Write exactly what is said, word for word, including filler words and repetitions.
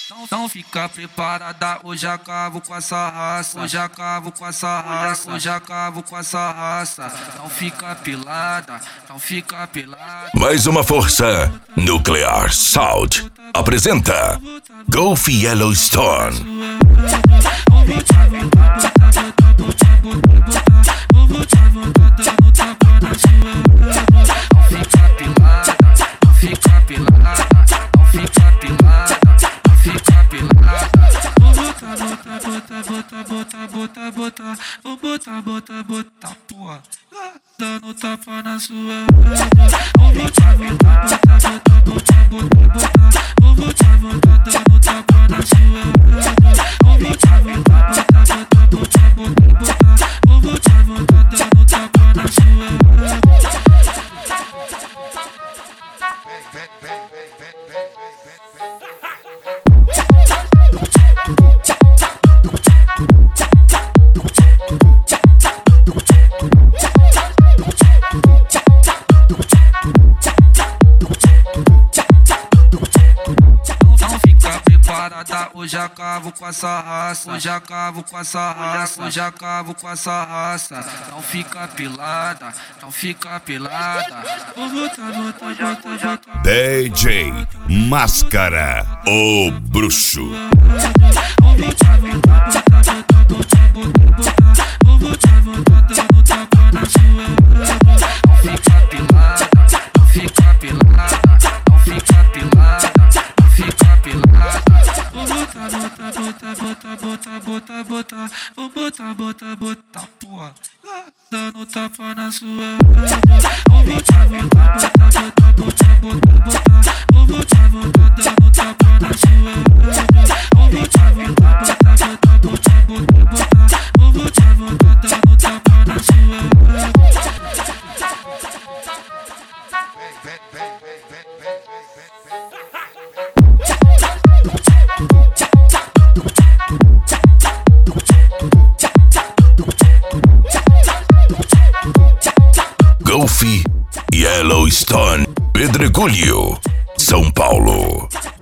Então fica preparada, hoje acabo com essa raça. Hoje acabo com essa raça. Hoje acabo com essa raça. Não fica pelada, não fica pelada. Mais uma força. Nuclear Sound apresenta Golf Yellowstone. Bota, bota, bota, vou botar, bota, bota, porra, dando tapa na sua. Vou botar, botar, bota, bota, bota, bota, vou botar, bota, dando tapa na sua. Vou botar, botar, bota, bota, bota, bota, vou botar, bota, dando tapa na sua. Hoje acabo com essa raça, hoje acabo com essa raça, hoje acabo com essa raça. Não fica pelada, não fica pelada. Vou botar, botar, botar, botar. D J Máscara, o bruxo. Vou botar, botar, botar, botar, botar, botar. Vou botar, botar, dando tapa na sua. Não fica pelada, não fica pelada, não fica pelada, não fica pelada. Vou botar, botar, botar, botar, botar, botar, botar, vou botar, botar, botar, porra, dando tapa na sua. Vou botar, botar, botar, botar, botar, botar, botar, vou botar, botar, dando tapa na sua. Vou botar, botar, botar, botar, botar, botar, botar, vou botar, botar, dando tapa na sua. Golf Yellowstone, Pedregulho, São Paulo.